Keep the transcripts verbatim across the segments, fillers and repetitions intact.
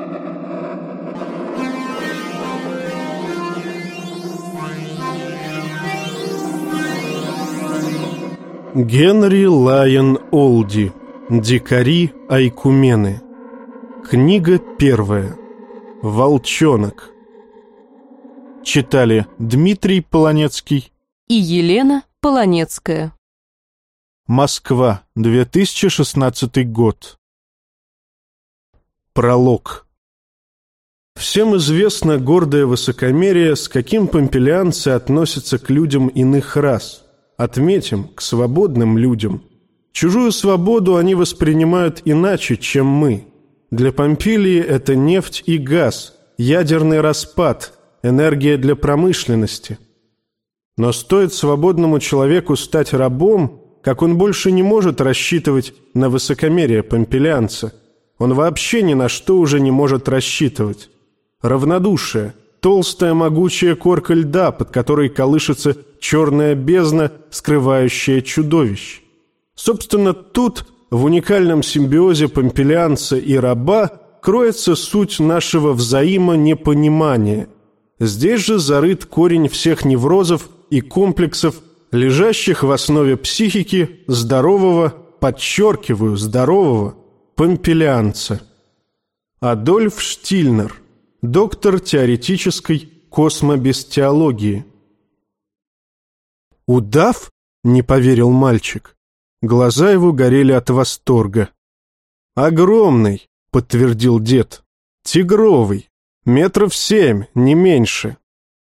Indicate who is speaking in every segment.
Speaker 1: Генри Лайон Олди. Дикари-айкумены. Книга первая. Волчонок. Читали Дмитрий Полонецкий
Speaker 2: и Елена Полонецкая.
Speaker 1: Москва, две тысячи шестнадцатый год. Пролог. Всем известно гордое высокомерие, с каким помпилианцы относятся к людям иных рас. Отметим, к свободным людям. Чужую свободу они воспринимают иначе, чем мы. Для Помпилии это нефть и газ, ядерный распад, энергия для промышленности. Но стоит свободному человеку стать рабом, как он больше не может рассчитывать на высокомерие помпилианца. Он вообще ни на что уже не может рассчитывать. Равнодушие, толстая могучая корка льда, под которой колышется черная бездна, скрывающая чудовищ. Собственно, тут, в уникальном симбиозе помпилианца и раба, кроется суть нашего взаимонепонимания. Здесь же зарыт корень всех неврозов и комплексов, лежащих в основе психики здорового, подчеркиваю, здорового, помпилианца. Адольф Штильнер, доктор теоретической космобестиологии. «Удав?» — не поверил мальчик. Глаза его горели от восторга. «Огромный», — подтвердил дед. «Тигровый. Метров семь, не меньше».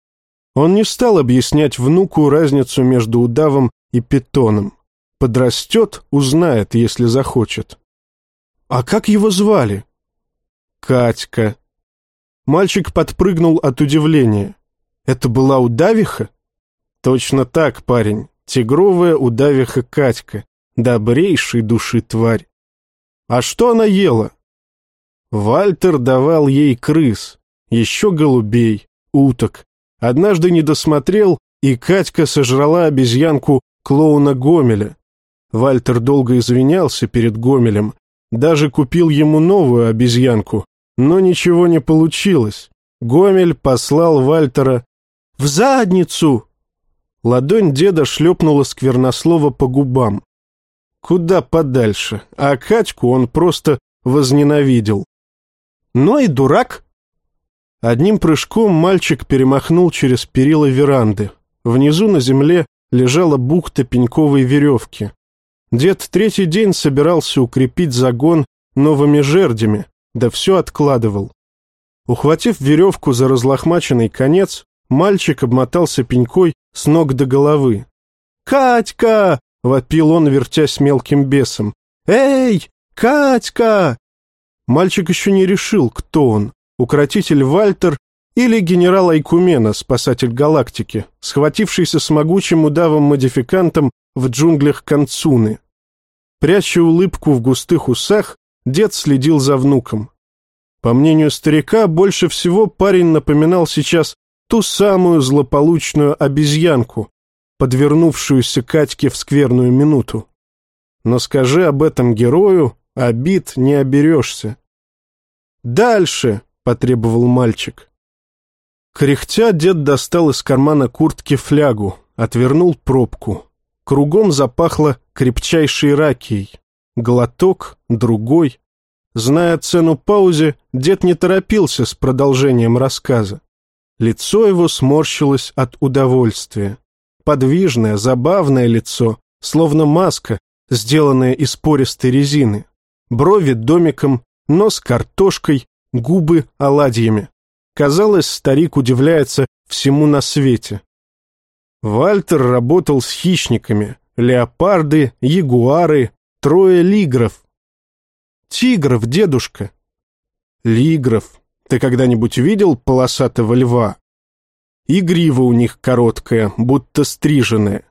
Speaker 1: Он не стал объяснять внуку разницу между удавом и питоном. Подрастет, узнает, если захочет. «А как его звали?» «Катька». Мальчик подпрыгнул от удивления. «Это была удавиха?» «Точно так, парень. Тигровая удавиха Катька. Добрейшей души тварь». «А что она ела?» Вальтер давал ей крыс, еще голубей, уток. Однажды не досмотрел, и Катька сожрала обезьянку клоуна Гомеля. Вальтер долго извинялся перед Гомелем, даже купил ему новую обезьянку, но ничего не получилось. Гомель послал Вальтера в задницу. Ладонь деда шлепнула сквернослово по губам. Куда подальше, а Катьку он просто возненавидел. «Ну и дурак!» Одним прыжком мальчик перемахнул через перила веранды. Внизу на земле лежала бухта пеньковой веревки. Дед третий день собирался укрепить загон новыми жердями, да все откладывал. Ухватив веревку за разлохмаченный конец, мальчик обмотался пенькой с ног до головы. «Катька!» — вопил он, вертясь мелким бесом. «Эй, Катька!» Мальчик еще не решил, кто он. Укротитель Вальтер или генерал Айкумена, спасатель галактики, схватившийся с могучим удавом-модификантом в джунглях Канцуны. Пряча улыбку в густых усах, дед следил за внуком. По мнению старика, больше всего парень напоминал сейчас ту самую злополучную обезьянку, подвернувшуюся Катьке в скверную минуту. Но скажи об этом герою, обид не оберешься. «Дальше!» — потребовал мальчик. Кряхтя, дед достал из кармана куртки флягу, отвернул пробку. Кругом запахло крепчайшей ракией. Глоток, другой. Зная цену паузе, дед не торопился с продолжением рассказа. Лицо его сморщилось от удовольствия. Подвижное, забавное лицо, словно маска, сделанная из пористой резины. Брови домиком, нос картошкой, губы оладьями. Казалось, старик удивляется всему на свете. Вальтер работал с хищниками. Леопарды, ягуары, трое лигров. Тигров, дедушка. Лигров. Ты когда-нибудь видел полосатого льва? И грива у них короткая, будто стриженная.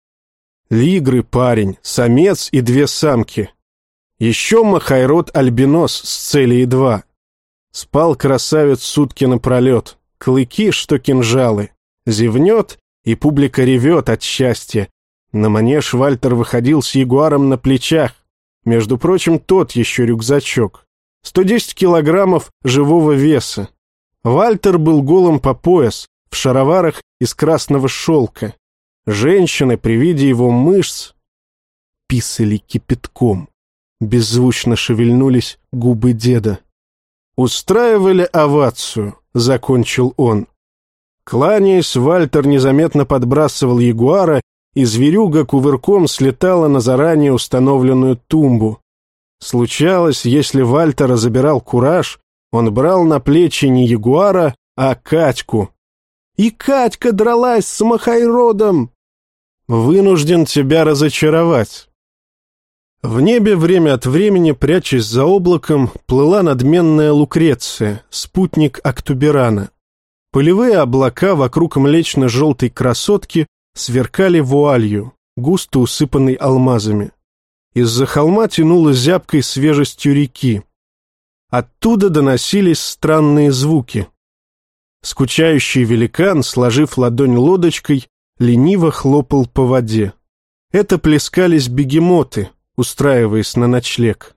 Speaker 1: Лигры, парень, самец и две самки. Еще махайрод-альбинос с целей два. Спал красавец сутки напролет, клыки, что кинжалы. Зевнет, и публика ревет от счастья. На манеж Вальтер выходил с ягуаром на плечах. Между прочим, тот еще рюкзачок. сто десять килограммов живого веса. Вальтер был голым по пояс, в шароварах из красного шелка. Женщины при виде его мышц писали кипятком. Беззвучно шевельнулись губы деда. «Устраивали овацию», — закончил он. Кланяясь, Вальтер незаметно подбрасывал ягуара, и зверюга кувырком слетала на заранее установленную тумбу. Случалось, если Вальтера забирал кураж, он брал на плечи не ягуара, а Катьку. «И Катька дралась с Махайродом!» «Вынужден тебя разочаровать». В небе время от времени, прячась за облаком, плыла надменная Лукреция, спутник Актуберана. Пылевые облака вокруг млечно-желтой красотки сверкали вуалью, густо усыпанной алмазами. Из-за холма тянуло зябкой свежестью реки. Оттуда доносились странные звуки. Скучающий великан, сложив ладонь лодочкой, лениво хлопал по воде. Это плескались бегемоты, устраиваясь на ночлег.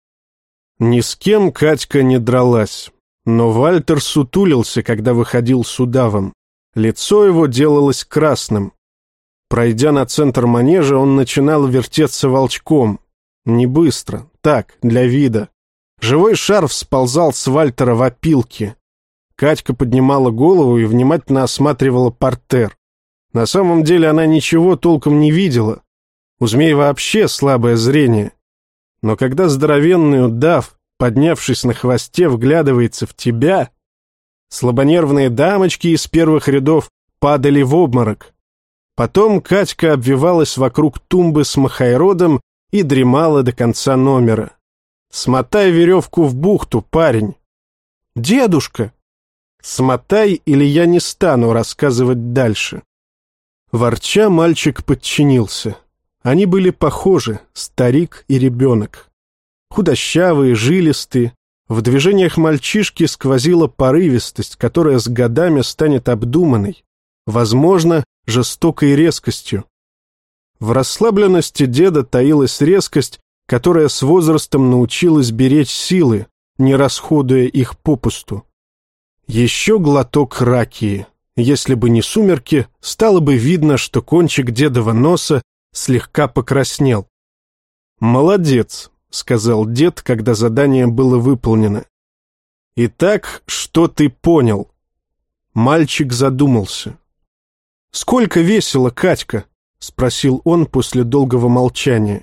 Speaker 1: Ни с кем Катька не дралась, но Вальтер сутулился, когда выходил с удавом. Лицо его делалось красным. Пройдя на центр манежа, он начинал вертеться волчком. Не быстро, так, для вида. Живой шар всползал с Вальтера в опилки. Катька поднимала голову и внимательно осматривала партер. На самом деле она ничего толком не видела. У змей вообще слабое зрение. Но когда здоровенный удав, поднявшись на хвосте, вглядывается в тебя, слабонервные дамочки из первых рядов падали в обморок. Потом Катька обвивалась вокруг тумбы с Махайродом и дремала до конца номера. «Смотай веревку в бухту, парень!» «Дедушка!» «Смотай, или я не стану рассказывать дальше». Ворча, мальчик подчинился. Они были похожи, старик и ребенок. Худощавые, жилистые. В движениях мальчишки сквозила порывистость, которая с годами станет обдуманной, возможно, жестокой резкостью. В расслабленности деда таилась резкость, которая с возрастом научилась беречь силы, не расходуя их попусту. Еще глоток ракии. Если бы не сумерки, стало бы видно, что кончик дедова носа слегка покраснел. «Молодец», — сказал дед, когда задание было выполнено. «Итак, что ты понял?» Мальчик задумался. «Сколько весила Катька?» — спросил он после долгого молчания.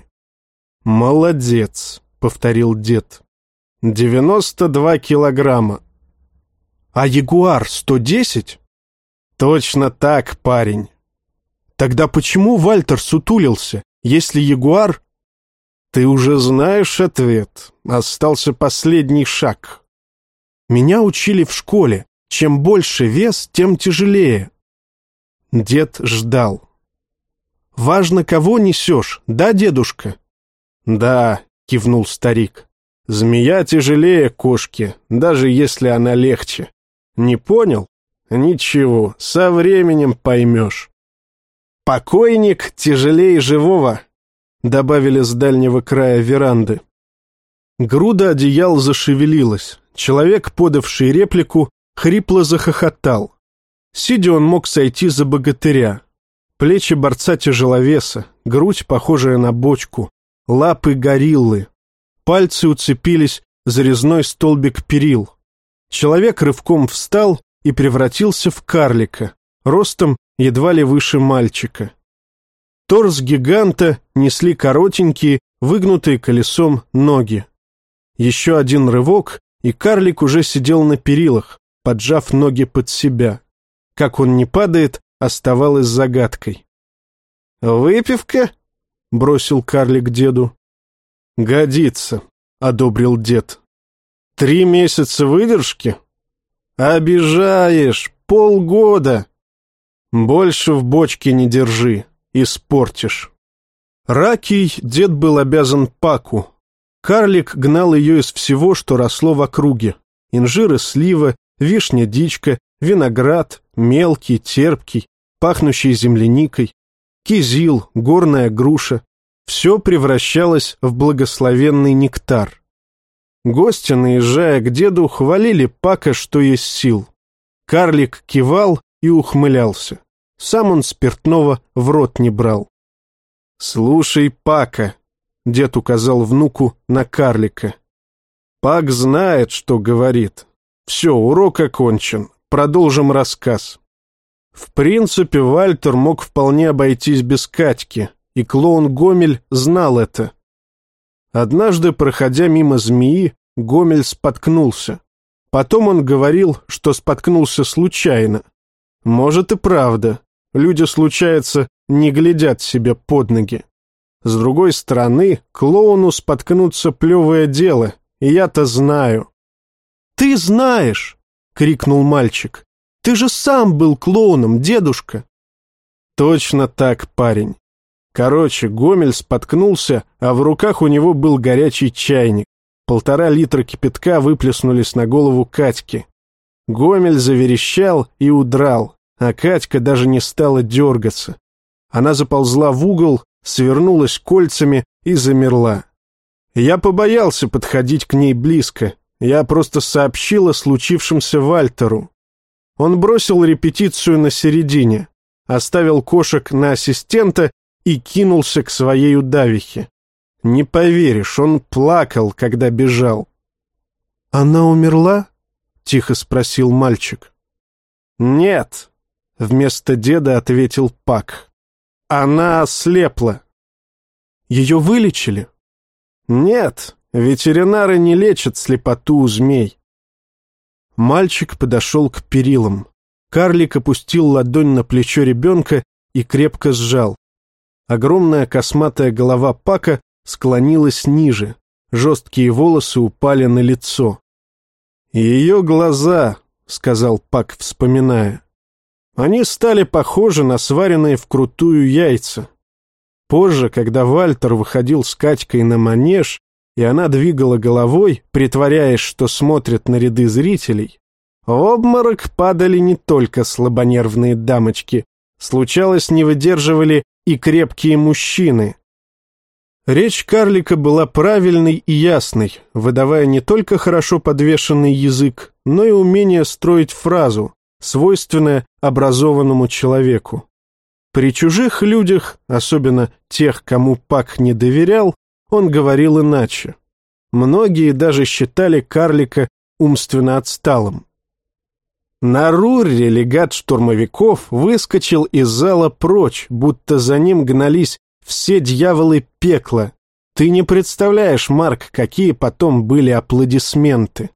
Speaker 1: «Молодец», — повторил дед. «девяносто два килограмма». «А ягуар сто десять?» «Точно так, парень». «Тогда почему Вальтер сутулился, если ягуар...» «Ты уже знаешь ответ. Остался последний шаг». «Меня учили в школе. Чем больше вес, тем тяжелее». Дед ждал. «Важно, кого несешь, да, дедушка?» «Да», — кивнул старик. «Змея тяжелее кошки, даже если она легче. Не понял? Ничего, со временем поймешь». «Покойник тяжелее живого», — добавили с дальнего края веранды. Груда одеял зашевелилась. Человек, подавший реплику, хрипло захохотал. Сидя он мог сойти за богатыря. Плечи борца тяжеловеса, грудь, похожая на бочку, лапы гориллы. Пальцы уцепились за резной столбик перил. Человек рывком встал и превратился в карлика, ростом едва ли выше мальчика. Торс гиганта несли коротенькие, выгнутые колесом ноги. Еще один рывок, и карлик уже сидел на перилах, поджав ноги под себя. Как он не падает, оставалось загадкой. «Выпивка?» — бросил карлик деду. «Годится», — одобрил дед. «Три месяца выдержки?» «Обижаешь! Полгода!» «Больше в бочке не держи, испортишь». Ракий дед был обязан Паку. Карлик гнал ее из всего, что росло в округе. Инжир и слива, вишня-дичка, виноград, мелкий, терпкий, пахнущий земляникой, кизил, горная груша. Все превращалось в благословенный нектар. Гости, наезжая к деду, хвалили Пака, что есть сил. Карлик кивал и ухмылялся. Сам он спиртного в рот не брал. «Слушай, Пака», — дед указал внуку на карлика. «Пак знает, что говорит. Все, урок окончен. Продолжим рассказ». В принципе, Вальтер мог вполне обойтись без Катьки, и клоун Гомель знал это. Однажды, проходя мимо змеи, Гомель споткнулся. Потом он говорил, что споткнулся случайно. Может и правда. Люди, случается, не глядят себе под ноги. С другой стороны, клоуну споткнуться плевое дело, и я-то знаю. «Ты знаешь!» — крикнул мальчик. «Ты же сам был клоуном, дедушка!» «Точно так, парень. Короче, Гомель споткнулся, а в руках у него был горячий чайник. Полтора литра кипятка выплеснулись на голову Катьки. Гомель заверещал и удрал, а Катька даже не стала дергаться. Она заползла в угол, свернулась кольцами и замерла. Я побоялся подходить к ней близко. Я просто сообщил о случившемся Вальтеру. Он бросил репетицию на середине, оставил кошек на ассистента и кинулся к своей удавихе. Не поверишь, он плакал, когда бежал. «Она умерла?» — тихо спросил мальчик. «Нет», — вместо деда ответил Пак. «Она ослепла». «Ее вылечили?» «Нет, ветеринары не лечат слепоту у змей». Мальчик подошел к перилам. Карлик опустил ладонь на плечо ребенка и крепко сжал. Огромная косматая голова Пака склонилась ниже, жесткие волосы упали на лицо. «Ее глаза», — сказал Пак, вспоминая, — «они стали похожи на сваренные вкрутую яйца». Позже, когда Вальтер выходил с Катькой на манеж, и она двигала головой, притворяясь, что смотрит на ряды зрителей, в обморок падали не только слабонервные дамочки, случалось, не выдерживали и крепкие мужчины. Речь карлика была правильной и ясной, выдавая не только хорошо подвешенный язык, но и умение строить фразу, свойственное образованному человеку. При чужих людях, особенно тех, кому Пак не доверял, он говорил иначе. Многие даже считали карлика умственно отсталым. На Рурре легат штурмовиков выскочил из зала прочь, будто за ним гнались все дьяволы пекла. Ты не представляешь, Марк, какие потом были аплодисменты.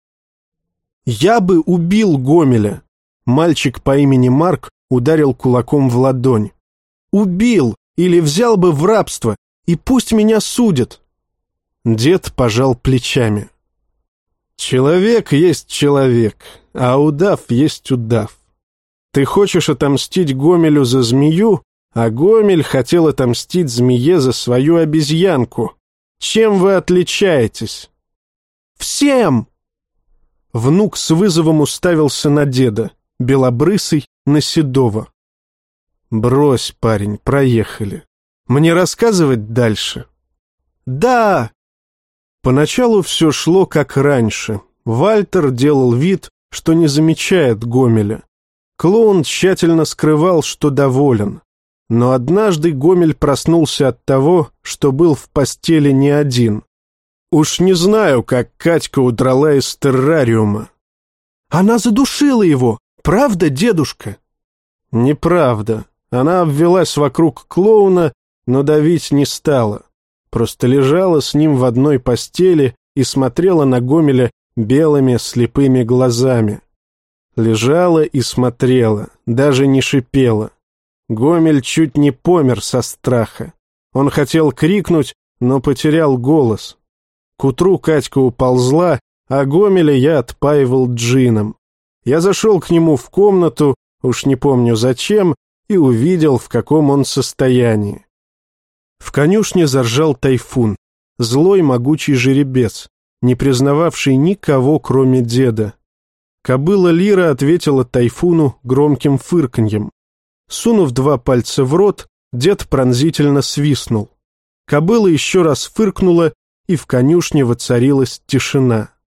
Speaker 1: «Я бы убил Гомеля!» Мальчик по имени Марк ударил кулаком в ладонь. «Убил или взял бы в рабство, и пусть меня судят!» Дед пожал плечами. «Человек есть человек, а удав есть удав. Ты хочешь отомстить Гомелю за змею, а Гомель хотел отомстить змее за свою обезьянку. Чем вы отличаетесь?» «Всем!» Внук с вызовом уставился на деда, белобрысый на седого. «Брось, парень, проехали. Мне рассказывать дальше?» «Да!» Поначалу все шло как раньше. Вальтер делал вид, что не замечает Гомеля. Клоун тщательно скрывал, что доволен. Но однажды Гомель проснулся от того, что был в постели не один. Уж не знаю, как Катька удрала из террариума. «Она задушила его, правда, дедушка?» «Неправда. Она обвелась вокруг клоуна, но давить не стала. Просто лежала с ним в одной постели и смотрела на Гомеля белыми слепыми глазами. Лежала и смотрела, даже не шипела. Гомель чуть не помер со страха. Он хотел крикнуть, но потерял голос. К утру Катька уползла, а Гомеля я отпаивал джином. Я зашел к нему в комнату, уж не помню зачем, и увидел, в каком он состоянии. В конюшне заржал Тайфун, злой могучий жеребец, не признававший никого, кроме деда. Кобыла Лира ответила Тайфуну громким фырканьем. Сунув два пальца в рот, дед пронзительно свистнул. Кобыла еще раз фыркнула, и в конюшне воцарилась тишина.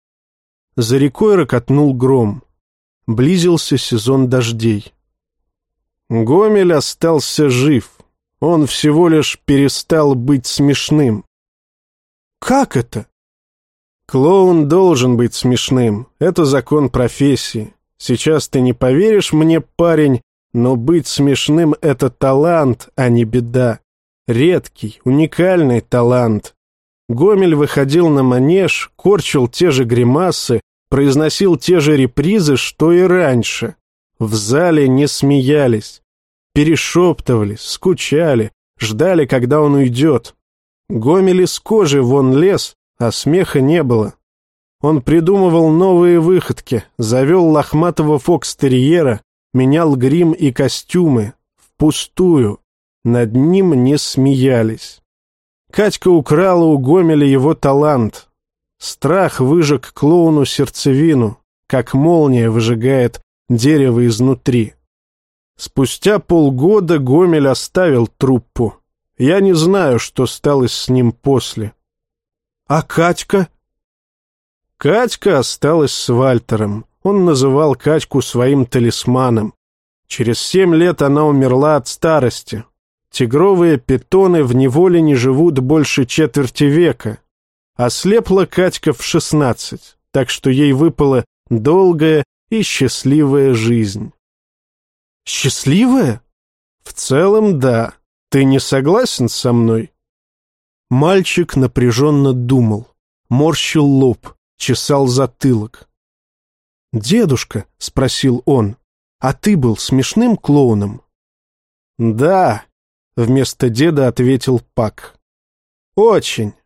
Speaker 1: За рекой рокотнул гром. Близился сезон дождей. Гомель остался жив. Он всего лишь перестал быть смешным. Как это? Клоун должен быть смешным. Это закон профессии. Сейчас ты не поверишь мне, парень, но быть смешным — это талант, а не беда. Редкий, уникальный талант. Гомель выходил на манеж, корчил те же гримасы, произносил те же репризы, что и раньше. В зале не смеялись, перешептывались, скучали, ждали, когда он уйдет. Гомель из кожи вон лез, а смеха не было. Он придумывал новые выходки, завел лохматого фокстерьера, менял грим и костюмы. Впустую. Над ним не смеялись. Катька украла у Гомеля его талант. Страх выжег клоуну сердцевину, как молния выжигает дерево изнутри. Спустя полгода Гомель оставил труппу. Я не знаю, что стало с ним после. А Катька? Катька осталась с Вальтером. Он называл Катьку своим талисманом. Через семь лет она умерла от старости. Тигровые питоны в неволе не живут больше четверти века. Ослепла Катька в шестнадцать, так что ей выпала долгая и счастливая жизнь. Счастливая? В целом, да. Ты не согласен со мной? Мальчик напряженно думал, морщил лоб, чесал затылок. «Дедушка», — спросил он, — «а ты был смешным клоуном?» «Да», — вместо деда ответил Пак. «Очень.